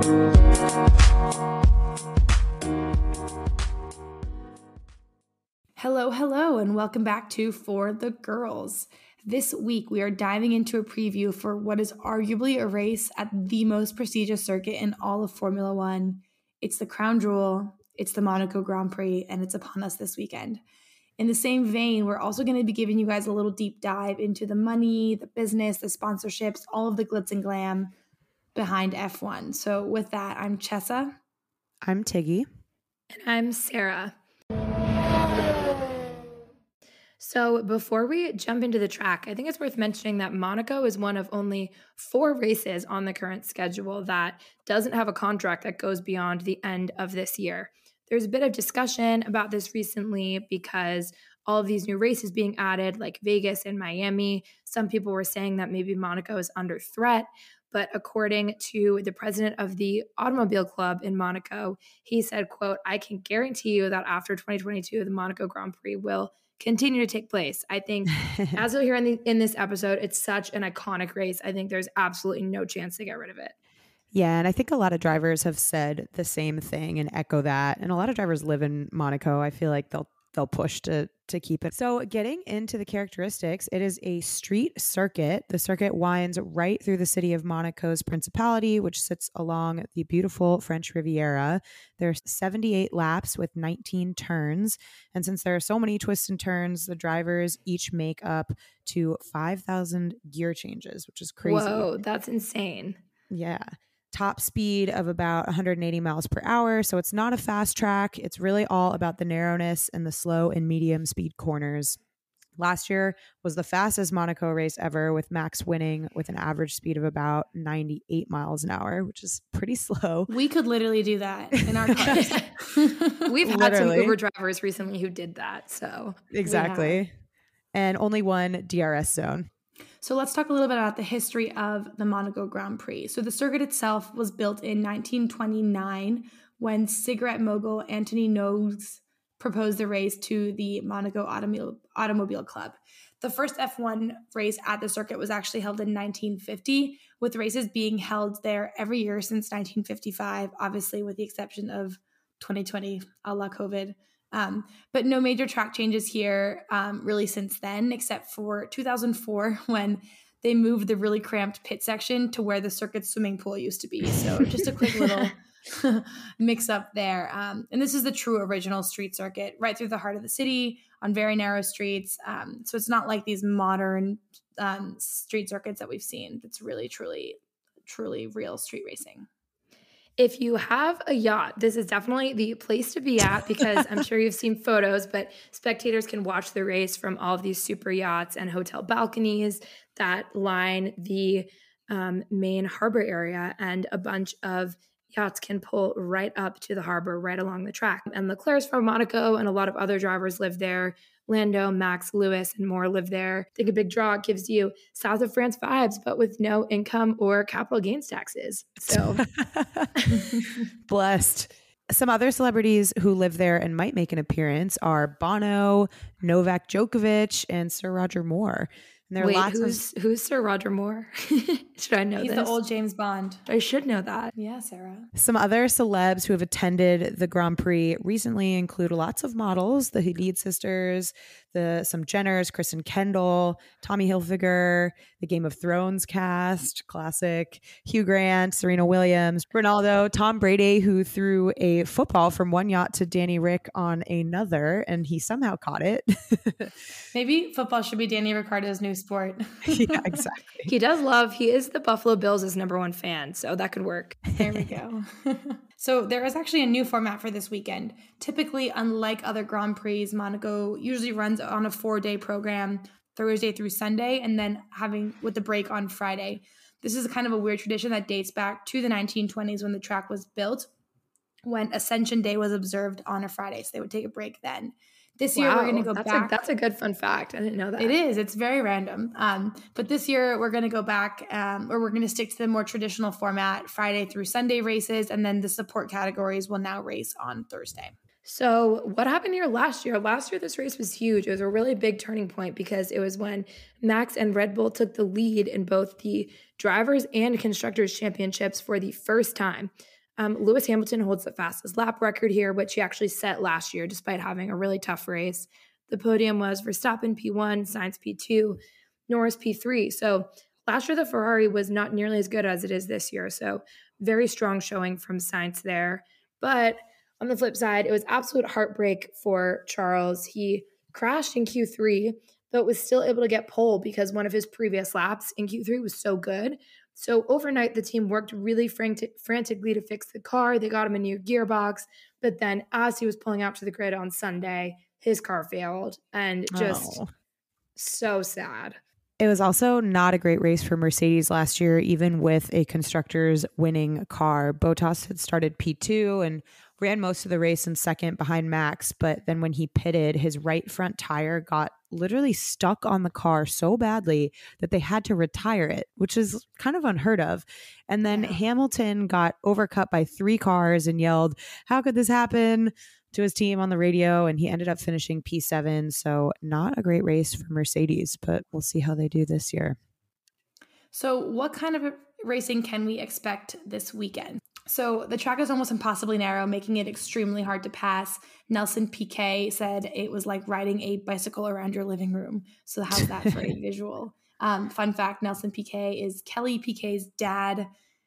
Hello, and welcome back to For the Girls. This week, we are diving into a preview for what is arguably a race at the most prestigious circuit in all of Formula One. It's the crown jewel, it's the Monaco Grand Prix, and it's upon us this weekend. In the same vein, we're also going to be giving you guys a little deep dive into the money, the business, the sponsorships, all of the glitz and glam behind F1. So with that, I'm Chessa. I'm Tiggy. And I'm Sarah. So before we jump into the track, I think it's worth mentioning that Monaco is one of only 4 races on the current schedule that doesn't have a contract that goes beyond the end of this year. There's a bit of discussion about this recently because all of these new races being added, like Vegas and Miami, some people were saying that maybe Monaco is under threat. But according to the president of the Automobile Club in Monaco, he said, quote, "I can guarantee you that after 2022, the Monaco Grand Prix will continue to take place." I think, as we'll hear in this episode, it's such an iconic race. I think there's absolutely no chance to get rid of it. Yeah, and I think a lot of drivers have said the same thing and echo that. And a lot of drivers live in Monaco. I feel like they'll push to keep it. So getting into the characteristics, it is a street circuit. The circuit winds right through the city of Monaco's Principality, which sits along the beautiful French Riviera. There's 78 laps with 19 turns. And since there are so many twists and turns, the drivers each make up to 5,000 gear changes, which is crazy. Whoa, that's insane. Yeah. Top speed of about 180 miles per hour. So it's not a fast track. It's really all about the narrowness and the slow and medium speed corners. Last year was the fastest Monaco race ever, with Max winning with an average speed of about 98 miles an hour, which is pretty slow. We could literally do that in our cars. We've had some Uber drivers recently who did that. So exactly. And only one DRS zone. So let's talk a little bit about the history of the Monaco Grand Prix. So the circuit itself was built in 1929 when cigarette mogul Anthony Nogues proposed the race to the Monaco Automobile Club. The first F1 race at the circuit was actually held in 1950, with races being held there every year since 1955, obviously with the exception of 2020, a la COVID. But no major track changes here really since then, except for 2004 when they moved the really cramped pit section to where the circuit's swimming pool used to be. So just a quick little mix up there. And this is the true original street circuit right through the heart of the city on very narrow streets. So it's not like these modern street circuits that we've seen. It's really, truly, truly real street racing. If you have a yacht, this is definitely the place to be at because I'm sure you've seen photos, but spectators can watch the race from all of these super yachts and hotel balconies that line the main harbor area, and a bunch of yachts can pull right up to the harbor right along the track. And Leclerc's from Monaco, and a lot of other drivers live there. Lando, Max, Lewis, and more live there. I think a big draw gives you South of France vibes, but with no income or capital gains taxes. So blessed. Some other celebrities who live there and might make an appearance are Bono, Novak Djokovic, and Sir Roger Moore. And there are who's Sir Roger Moore? Should I know He's this? the old James Bond. I should know that. Yeah, Sarah. Some other celebs who have attended the Grand Prix recently include lots of models, the Hadid sisters, some Jenners, Kristen Kendall, Tommy Hilfiger, the Game of Thrones cast, classic, Hugh Grant, Serena Williams, Ronaldo, Tom Brady, who threw a football from one yacht to Danny Rick on another, and he somehow caught it. Maybe football should be Danny Ricciardo's new sport. Yeah, exactly. He is the Buffalo Bills' #1 fan, so that could work. There we go. So there is actually a new format for this weekend. Typically, unlike other Grand Prix, Monaco usually runs on a 4-day program, Thursday through Sunday, and then with the break on Friday. This is kind of a weird tradition that dates back to the 1920s when the track was built, when Ascension Day was observed on a Friday. So they would take a break then. This year, we're going to go back. That's a good fun fact. I didn't know that. It is. It's very random. But this year, we're going to go back, or we're going to stick to the more traditional format, Friday through Sunday races, and then the support categories will now race on Thursday. So what happened here last year? Last year, this race was huge. It was a really big turning point because it was when Max and Red Bull took the lead in both the drivers' and constructors' championships for the first time. Lewis Hamilton holds the fastest lap record here, which he actually set last year despite having a really tough race. The podium was Verstappen P1, Sainz P2, Norris P3. So last year the Ferrari was not nearly as good as it is this year. So very strong showing from Sainz there. But on the flip side, it was absolute heartbreak for Charles. He crashed in Q3, but was still able to get pole because one of his previous laps in Q3 was so good. So overnight, the team worked really frantically to fix the car. They got him a new gearbox. But then as he was pulling out to the grid on Sunday, his car failed, and just so sad. It was also not a great race for Mercedes last year, even with a constructors winning car. Bottas had started P2 and ran most of the race in second behind Max, but then when he pitted, his right front tire got literally stuck on the car so badly that they had to retire it, which is kind of unheard of. And then Hamilton got overcut by 3 cars and yelled, "How could this happen?" to his team on the radio, and he ended up finishing P7. So not a great race for Mercedes, but we'll see how they do this year. So what kind of racing can we expect this weekend? So the track is almost impossibly narrow, making it extremely hard to pass. Nelson Piquet said it was like riding a bicycle around your living room. So how's that for a visual? Fun fact, Nelson Piquet is Kelly Piquet's dad,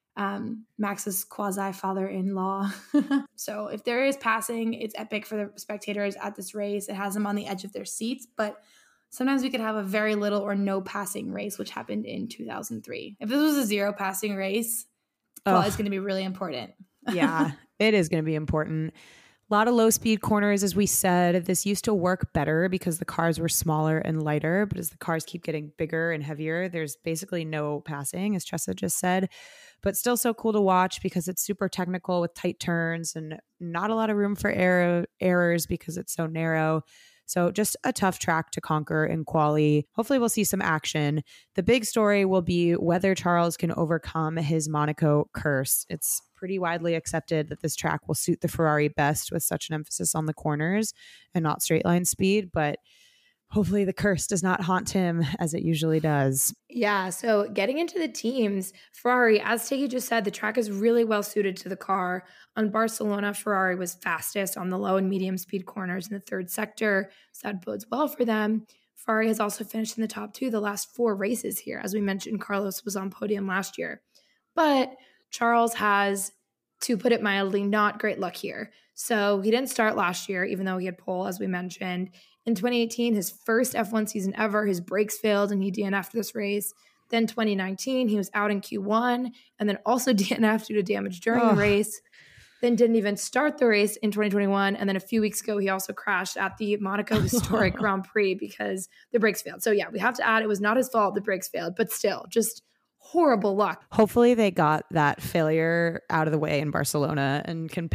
Max's quasi-father-in-law. So if there is passing, it's epic for the spectators at this race. It has them on the edge of their seats, but sometimes we could have a very little or no passing race, which happened in 2003. If this was a 0 passing race, well, it's going to be really important. Yeah, it is going to be important. A lot of low speed corners, as we said. This used to work better because the cars were smaller and lighter, but as the cars keep getting bigger and heavier, there's basically no passing, as Tressa just said. But still so cool to watch because it's super technical with tight turns and not a lot of room for errors because it's so narrow. So just a tough track to conquer in quali. Hopefully we'll see some action. The big story will be whether Charles can overcome his Monaco curse. It's pretty widely accepted that this track will suit the Ferrari best with such an emphasis on the corners and not straight line speed, but hopefully the curse does not haunt him as it usually does. Yeah, so getting into the teams, Ferrari, as Tiggy just said, the track is really well suited to the car. On Barcelona, Ferrari was fastest on the low and medium speed corners in the third sector, so that bodes well for them. Ferrari has also finished in the top 2 the last 4 races here. As we mentioned, Carlos was on podium last year. But Charles has, to put it mildly, not great luck here. So he didn't start last year, even though he had pole, as we mentioned. In 2018, his first F1 season ever, his brakes failed and he DNF'd this race. Then 2019, he was out in Q1 and then also DNF'd due to damage during the race. Then didn't even start the race in 2021. And then a few weeks ago, he also crashed at the Monaco Historic Grand Prix because the brakes failed. So yeah, we have to add, it was not his fault the brakes failed, but still just horrible luck. Hopefully they got that failure out of the way in Barcelona and can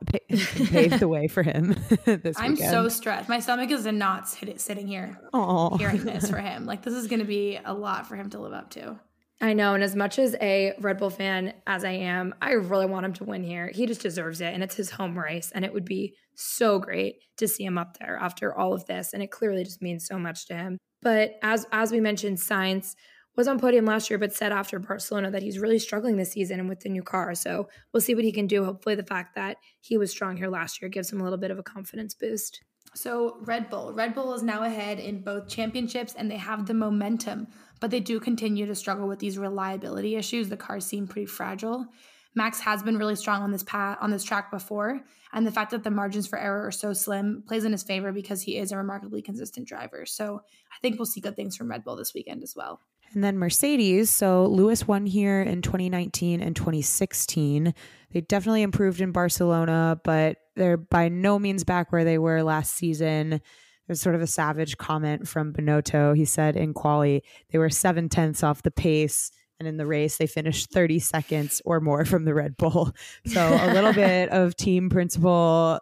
pave the way for him this I'm weekend. so stressed. My stomach is in knots sitting here hearing this for him. Like, this is going to be a lot for him to live up to. I know. And as much as a Red Bull fan as I am, I really want him to win here. He just deserves it. And it's his home race. And it would be so great to see him up there after all of this. And it clearly just means so much to him. But as we mentioned, Sainz was on podium last year, but said after Barcelona that he's really struggling this season and with the new car. So we'll see what he can do. Hopefully the fact that he was strong here last year gives him a little bit of a confidence boost. So Red Bull is now ahead in both championships and they have the momentum, but they do continue to struggle with these reliability issues. The cars seem pretty fragile. Max has been really strong on this track before, and the fact that the margins for error are so slim plays in his favor because he is a remarkably consistent driver. So I think we'll see good things from Red Bull this weekend as well. And then Mercedes, so Lewis won here in 2019 and 2016. They definitely improved in Barcelona, but they're by no means back where they were last season. There's sort of a savage comment from Binotto. He said in quali, they were 7/10 off the pace, and in the race, they finished 30 seconds or more from the Red Bull. So a little bit of team principle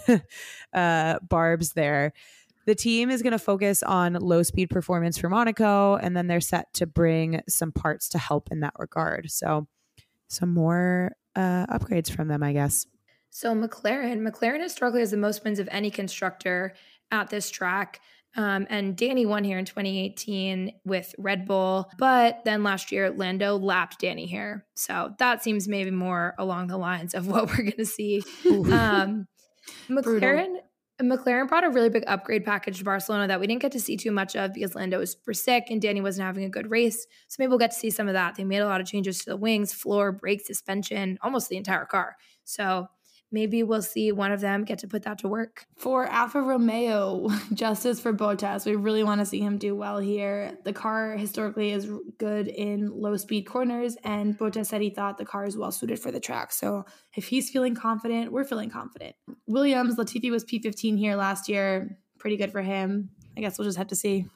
barbs there. The team is going to focus on low speed performance for Monaco, and then they're set to bring some parts to help in that regard. So some more upgrades from them, I guess. So McLaren has struggled as the most wins of any constructor at this track. And Danny won here in 2018 with Red Bull, but then last year Lando lapped Danny here. So that seems maybe more along the lines of what we're going to see. McLaren brought a really big upgrade package to Barcelona that we didn't get to see too much of because Lando was super sick and Danny wasn't having a good race. So maybe we'll get to see some of that. They made a lot of changes to the wings, floor, brakes, suspension, almost the entire car. So maybe we'll see one of them get to put that to work. For Alfa Romeo, justice for Bottas. We really want to see him do well here. The car historically is good in low-speed corners, and Bottas said he thought the car is well-suited for the track. So if he's feeling confident, we're feeling confident. Williams, Latifi was P15 here last year. Pretty good for him. I guess we'll just have to see.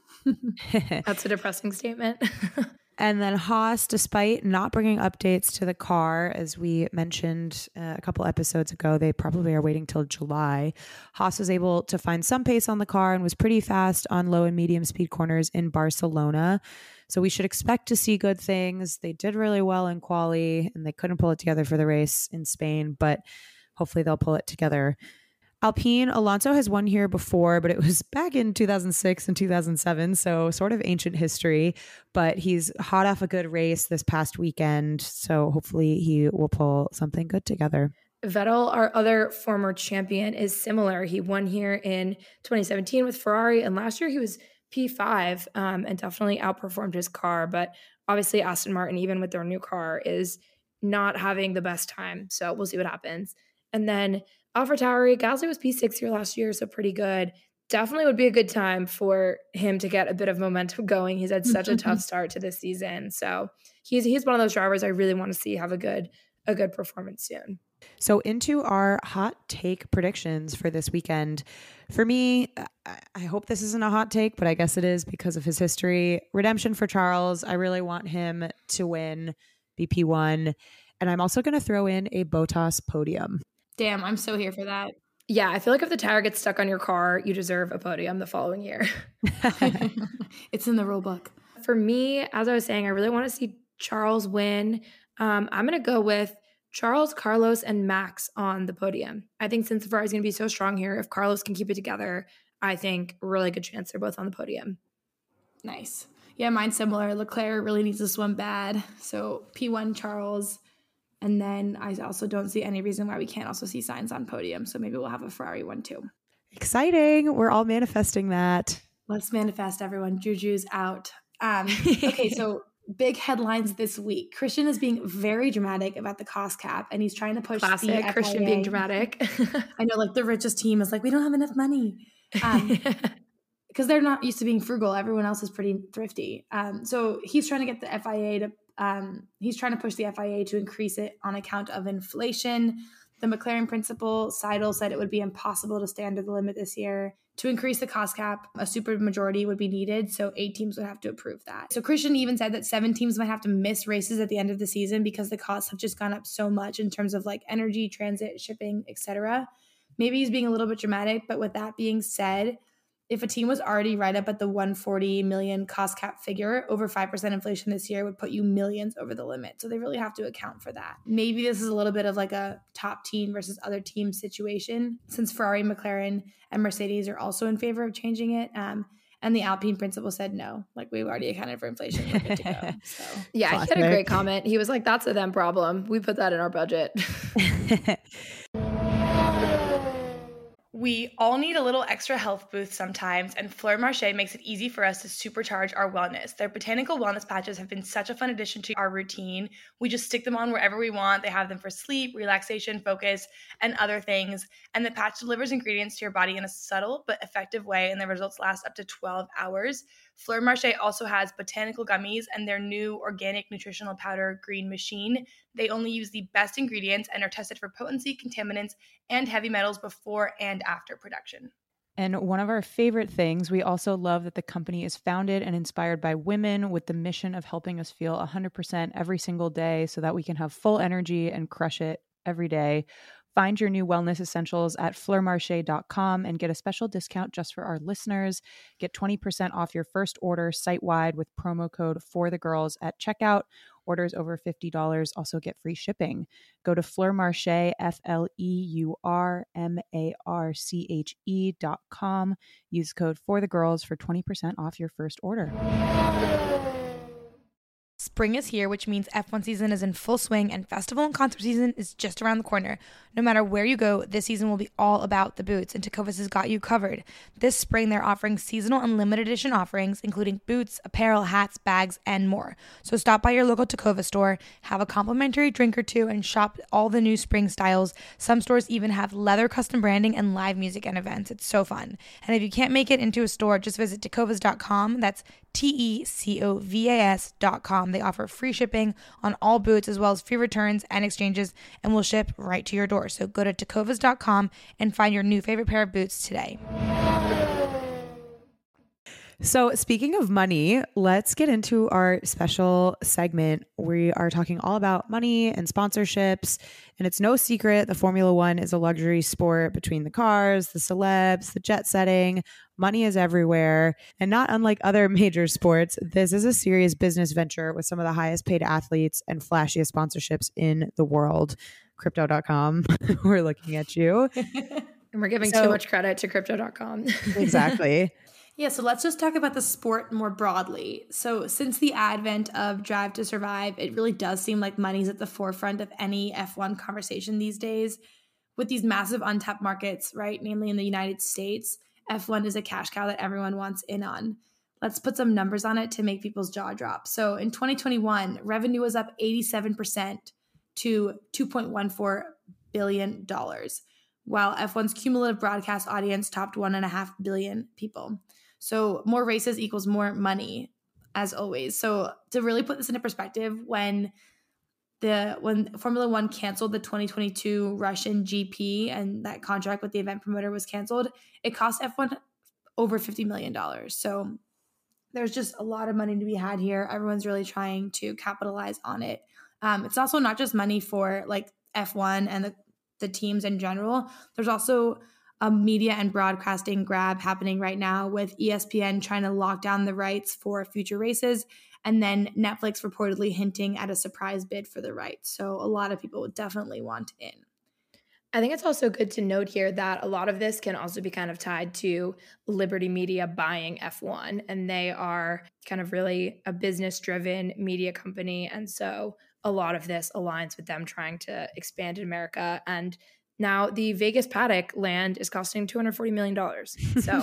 That's a depressing statement. And then Haas, despite not bringing updates to the car, as we mentioned a couple episodes ago, they probably are waiting till July. Haas was able to find some pace on the car and was pretty fast on low and medium speed corners in Barcelona. So we should expect to see good things. They did really well in quali and they couldn't pull it together for the race in Spain, but hopefully they'll pull it together. Alpine, Alonso has won here before, but it was back in 2006 and 2007, so sort of ancient history, but he's hot off a good race this past weekend, so hopefully he will pull something good together. Vettel, our other former champion, is similar. He won here in 2017 with Ferrari, and last year he was P5 and definitely outperformed his car, but obviously Aston Martin, even with their new car, is not having the best time, so we'll see what happens. And then AlphaTauri, Gasly was P6 here last year, so pretty good. Definitely would be a good time for him to get a bit of momentum going. He's had such a tough start to this season. So he's one of those drivers I really want to see have a good performance soon. So into our hot take predictions for this weekend. For me, I hope this isn't a hot take, but I guess it is because of his history. Redemption for Charles. I really want him to win BP1. And I'm also going to throw in a Bottas podium. Damn, I'm so here for that. Yeah, I feel like if the tire gets stuck on your car, you deserve a podium the following year. It's in the rule book. For me, as I was saying, I really want to see Charles win. I'm going to go with Charles, Carlos, and Max on the podium. I think since Ferrari's going to be so strong here, if Carlos can keep it together, I think really good chance they're both on the podium. Nice. Yeah, mine's similar. Leclerc really needs to swim bad. So P1 Charles. And then I also don't see any reason why we can't also see Sainz on podium. So maybe we'll have a Ferrari one too. Exciting. We're all manifesting that. Let's manifest, everyone. Juju's out. Okay, so big headlines this week. Christian is being very dramatic about the cost cap, and he's trying to push Classic the FIA. Christian being dramatic. I know, like the richest team is like, we don't have enough money. Because they're not used to being frugal. Everyone else is pretty thrifty. So he's trying to get the FIA to he's trying to push the FIA to increase it on account of inflation. The McLaren principal, Seidel, said it would be impossible to stay under the limit this year. To increase the cost cap, a supermajority would be needed, so 8 teams would have to approve that. So Christian even said that 7 teams might have to miss races at the end of the season because the costs have just gone up so much in terms of like energy, transit, shipping, etc. Maybe he's being a little bit dramatic, but with that being said, if a team was already right up at the 140 million cost cap figure, over 5% inflation this year would put you millions over the limit. So they really have to account for that. Maybe this is a little bit of like a top team versus other team situation, since Ferrari, McLaren, and Mercedes are also in favor of changing it. And the Alpine principal said no, like we've already accounted for inflation. We're good to go. So. Yeah, Classic. He had a great comment. He was like, that's a them problem. We put that in our budget. We all need a little extra health boost sometimes, and Fleur Marché makes it easy for us to supercharge our wellness. Their botanical wellness patches have been such a fun addition to our routine. We just stick them on wherever we want. They have them for sleep, relaxation, focus, and other things. And the patch delivers ingredients to your body in a subtle but effective way, and the results last up to 12 hours. Fleur Marché also has botanical gummies and their new organic nutritional powder, Green Machine. They only use the best ingredients and are tested for potency, contaminants, and heavy metals before and after production. And one of our favorite things, we also love that the company is founded and inspired by women with the mission of helping us feel 100% every single day so that we can have full energy and crush it every day. Find your new wellness essentials at fleurmarche.com and get a special discount just for our listeners. Get 20% off your first order site-wide with promo code FORTHEGIRLS at checkout. Orders over $50 also get free shipping. Go to Fleurmarche, FLEURMARCHE.com. Use code FORTHEGIRLS for 20% off your first order. Spring is here, which means F1 season is in full swing and festival and concert season is just around the corner. No matter where you go, this season will be all about the boots, and Tecovas has got you covered. This spring, they're offering seasonal and limited edition offerings, including boots, apparel, hats, bags, and more. So stop by your local Tecovas store, have a complimentary drink or two, and shop all the new spring styles. Some stores even have leather custom branding and live music and events. It's so fun. And if you can't make it into a store, just visit tecovas.com. That's TECOVAS.com. They offer free shipping on all boots as well as free returns and exchanges, and will ship right to your door. So go to tecovas.com and find your new favorite pair of boots today. So speaking of money, let's get into our special segment. We are talking all about money and sponsorships, and it's no secret the Formula One is a luxury sport between the cars, the celebs, the jet setting. Money is everywhere. And not unlike other major sports, this is a serious business venture with some of the highest paid athletes and flashiest sponsorships in the world. Crypto.com, we're looking at you. And we're giving too much credit to Crypto.com. Exactly. Yeah, so let's just talk about the sport more broadly. So since the advent of Drive to Survive, it really does seem like money's at the forefront of any F1 conversation these days. With these massive untapped markets, right, namely in the United States, F1 is a cash cow that everyone wants in on. Let's put some numbers on it to make people's jaw drop. So in 2021, revenue was up 87% to $2.14 billion, while F1's cumulative broadcast audience topped 1.5 billion people. So more races equals more money, as always. So to really put this into perspective, when Formula One canceled the 2022 Russian GP and that contract with the event promoter was canceled, it cost F1 over $50 million. So there's just a lot of money to be had here. Everyone's really trying to capitalize on it. It's also not just money for like F1 and the teams in general. There's also a media and broadcasting grab happening right now with ESPN trying to lock down the rights for future races, and then Netflix reportedly hinting at a surprise bid for the rights. So a lot of people would definitely want in. I think it's also good to note here that a lot of this can also be kind of tied to Liberty Media buying F1, and they are kind of really a business-driven media company, and so a lot of this aligns with them trying to expand in America. And now the Vegas paddock land is costing $240 million. So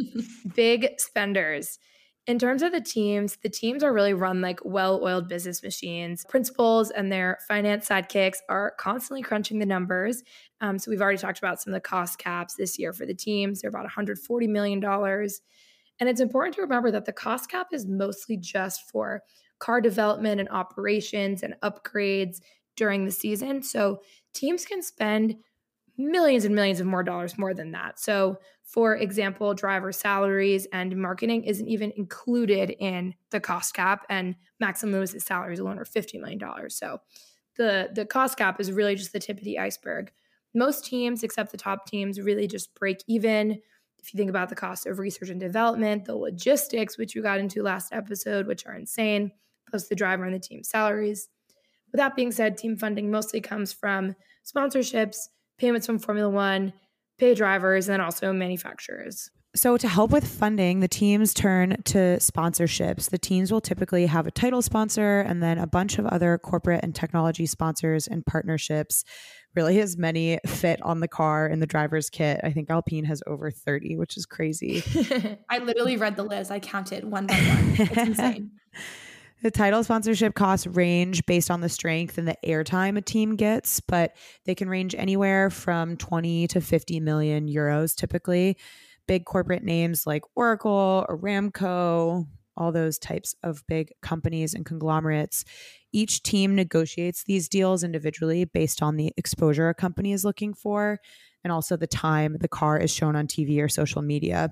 big spenders. In terms of the teams are really run like well-oiled business machines. Principals and their finance sidekicks are constantly crunching the numbers. So we've already talked about some of the cost caps this year for the teams. They're about $140 million. And it's important to remember that the cost cap is mostly just for car development and operations and upgrades during the season. So teams can spend millions and millions of more dollars more than that. So for example, driver salaries and marketing isn't even included in the cost cap, and Max and Lewis's salaries alone are $50 million. So the cost cap is really just the tip of the iceberg. Most teams, except the top teams, really just break even. If you think about the cost of research and development, the logistics, which we got into last episode, which are insane, plus the driver and the team salaries. With that being said, team funding mostly comes from sponsorships, payments from Formula One, pay drivers, and then also manufacturers. So to help with funding, the teams turn to sponsorships. The teams will typically have a title sponsor and then a bunch of other corporate and technology sponsors and partnerships. Really, as many fit on the car in the driver's kit. I think Alpine has over 30, which is crazy. I literally read the list. I counted one by one. It's insane. The title sponsorship costs range based on the strength and the airtime a team gets, but they can range anywhere from 20 to 50 million euros typically. Big corporate names like Oracle, Aramco, all those types of big companies and conglomerates. Each team negotiates these deals individually based on the exposure a company is looking for and also the time the car is shown on TV or social media.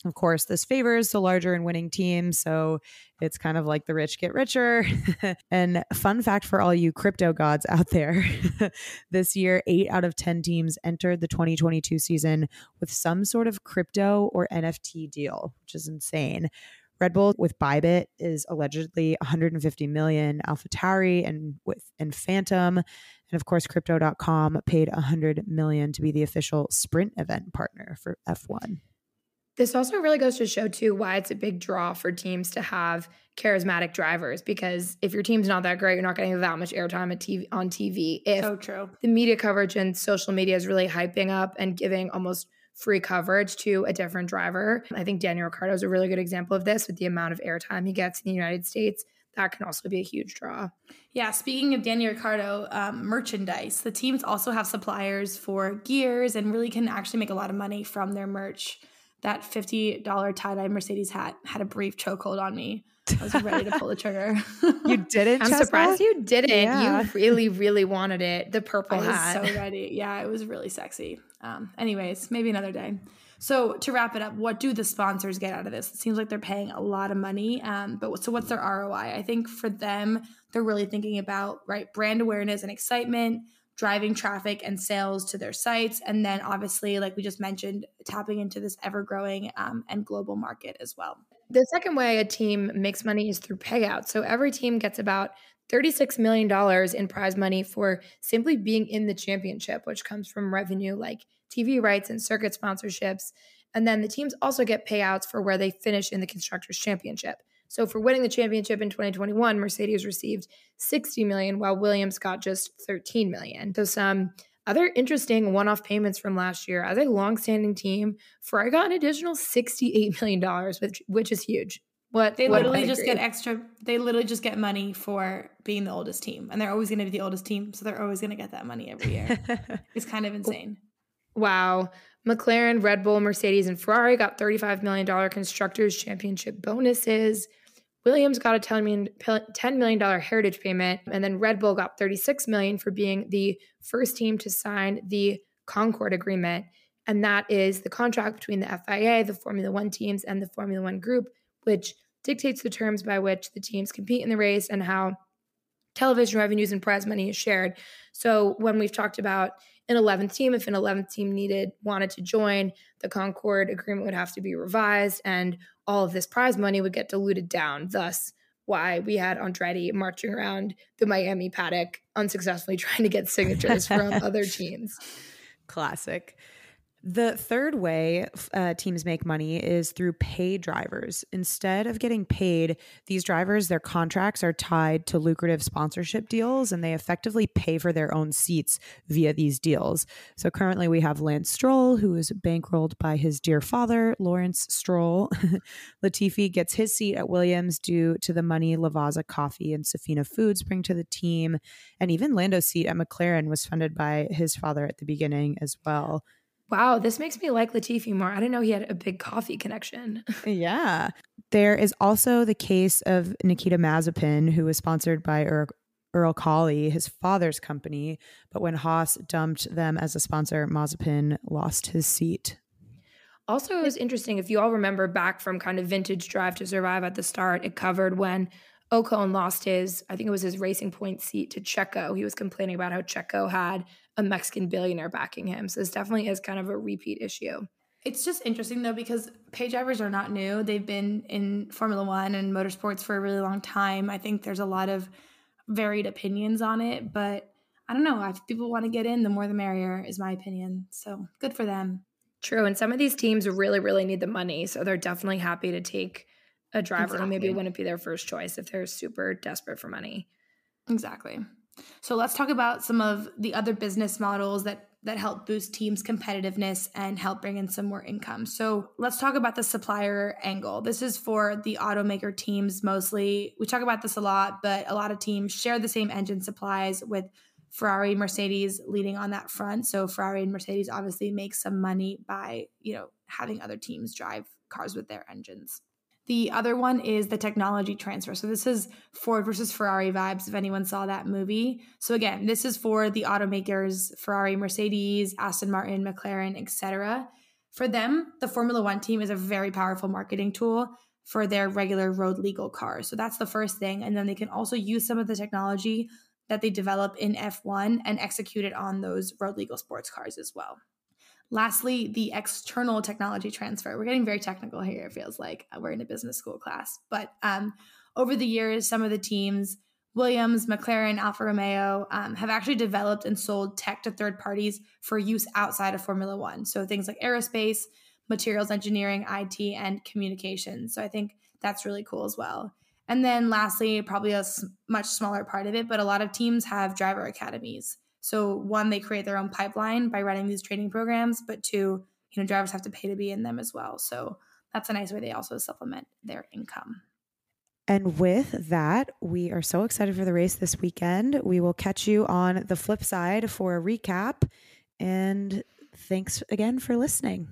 Of course, this favors the larger and winning teams, so it's kind of like the rich get richer. And fun fact for all you crypto gods out there, this year, 8 out of 10 teams entered the 2022 season with some sort of crypto or NFT deal, which is insane. Red Bull with Bybit is allegedly 150 million, AlphaTauri and Phantom, and of course Crypto.com paid 100 million to be the official sprint event partner for F1. This also really goes to show, too, why it's a big draw for teams to have charismatic drivers, because if your team's not that great, you're not getting that much airtime on TV. If So true. The media coverage and social media is really hyping up and giving almost free coverage to a different driver. I think Daniel Ricciardo is a really good example of this with the amount of airtime he gets in the United States. That can also be a huge draw. Yeah, speaking of Daniel Ricciardo, merchandise, the teams also have suppliers for gears and really can actually make a lot of money from their merch. That $50 tie-dye Mercedes hat had a brief chokehold on me. I was ready to pull the trigger. You didn't? I'm surprised you didn't. Yeah. You really, really wanted it. The purple hat. I was so ready. Yeah, it was really sexy. Anyways, maybe another day. So to wrap it up, what do the sponsors get out of this? It seems like they're paying a lot of money. So what's their ROI? I think for them, they're really thinking about, right, brand awareness and excitement, driving traffic and sales to their sites, and then obviously, like we just mentioned, tapping into this ever-growing and global market as well. The second way a team makes money is through payouts. So every team gets about $36 million in prize money for simply being in the championship, which comes from revenue like TV rights and circuit sponsorships. And then the teams also get payouts for where they finish in the Constructors' Championship. So for winning the championship in 2021, Mercedes received $60 million, while Williams got just $13 million. So some other interesting one-off payments from last year. As a long-standing team, Ferrari got an additional $68 million, which is huge. They literally just get money for being the oldest team, and they're always going to be the oldest team, so they're always going to get that money every year. It's kind of insane. Wow. McLaren, Red Bull, Mercedes, and Ferrari got $35 million Constructors' Championship bonuses. Williams got a $10 million heritage payment, and then Red Bull got $36 million for being the first team to sign the Concord Agreement, and that is the contract between the FIA, the Formula One teams, and the Formula One group, which dictates the terms by which the teams compete in the race and how television revenues and prize money is shared. So when we've talked about an 11th team, if an 11th team wanted to join, the Concord Agreement would have to be revised, and all of this prize money would get diluted down. Thus, why we had Andretti marching around the Miami paddock unsuccessfully trying to get signatures from other teams. Classic. The third way teams make money is through paid drivers. Instead of getting paid, these drivers, their contracts are tied to lucrative sponsorship deals, and they effectively pay for their own seats via these deals. So currently we have Lance Stroll, who is bankrolled by his dear father, Lawrence Stroll. Latifi gets his seat at Williams due to the money Lavazza Coffee and Safina Foods bring to the team. And even Lando's seat at McLaren was funded by his father at the beginning as well. Wow, this makes me like Latifi more. I didn't know he had a big coffee connection. Yeah. There is also the case of Nikita Mazepin, who was sponsored by Earl Colley, his father's company. But when Haas dumped them as a sponsor, Mazepin lost his seat. Also, it was interesting, if you all remember back from kind of vintage Drive to Survive at the start, it covered when Ocon lost I think it was his Racing Point seat to Checo. He was complaining about how Checo had a Mexican billionaire backing him. So this definitely is kind of a repeat issue. It's just interesting, though, because paid drivers are not new. They've been in Formula One and motorsports for a really long time. I think there's a lot of varied opinions on it, but I don't know. If people want to get in, the more the merrier is my opinion. So good for them. True. And some of these teams really, really need the money. So they're definitely happy to take a driver who maybe wouldn't be their first choice if they're super desperate for money. Exactly. So let's talk about some of the other business models that help boost teams' competitiveness and help bring in some more income. So let's talk about the supplier angle. This is for the automaker teams mostly. We talk about this a lot, but a lot of teams share the same engine supplies, with Ferrari, Mercedes leading on that front. So Ferrari and Mercedes obviously make some money by, having other teams drive cars with their engines. The other one is the technology transfer. So this is Ford versus Ferrari vibes, if anyone saw that movie. So again, this is for the automakers, Ferrari, Mercedes, Aston Martin, McLaren, etc. For them, the Formula One team is a very powerful marketing tool for their regular road legal cars. So that's the first thing. And then they can also use some of the technology that they develop in F1 and execute it on those road legal sports cars as well. Lastly, the external technology transfer. We're getting very technical here. It feels like we're in a business school class. But over the years, some of the teams, Williams, McLaren, Alfa Romeo, have actually developed and sold tech to third parties for use outside of Formula One. So things like aerospace, materials engineering, IT, and communications. So I think that's really cool as well. And then lastly, probably a much smaller part of it, but a lot of teams have driver academies. So one, they create their own pipeline by running these training programs, but two, drivers have to pay to be in them as well. So that's a nice way they also supplement their income. And with that, we are so excited for the race this weekend. We will catch you on the flip side for a recap. And thanks again for listening.